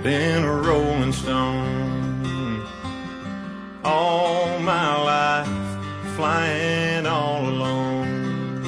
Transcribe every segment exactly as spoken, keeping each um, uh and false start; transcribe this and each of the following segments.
I've been a rolling stone all my life, flying all alone,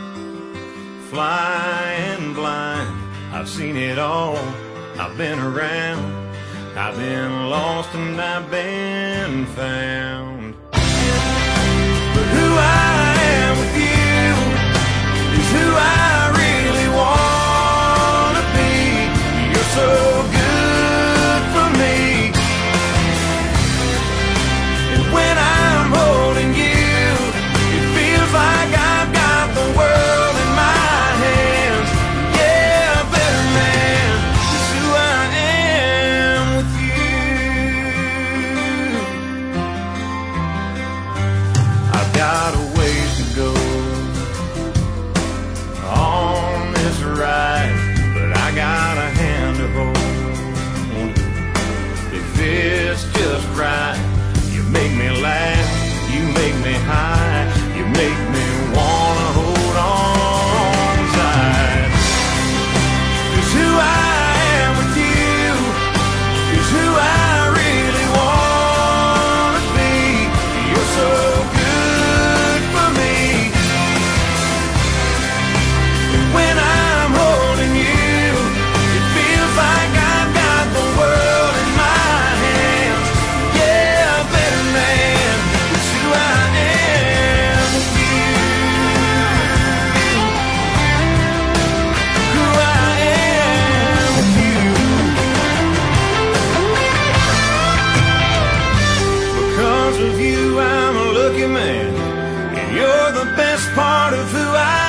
flying blind. I've seen it all, I've been around, I've been lost and I've been found. But who I am with you is who I really want to be. You're so good for me, and when I'm holding you, it feels like I've got the world in my hands. Yeah, better man is who I am with you. I've got a ways to go on this ride, but I got a hand to hold. If it's just right, you make me laugh, you make me high, you make me wanna hold on tight. 'Cause who I am with you is who I really wanna be. You're so good for me, and when I'm holding you, it feels like I've got the world in my hands. Yeah, better man is who I am with you. Who I am with you. Because of you, I'm a lucky man, and you're the best part of who I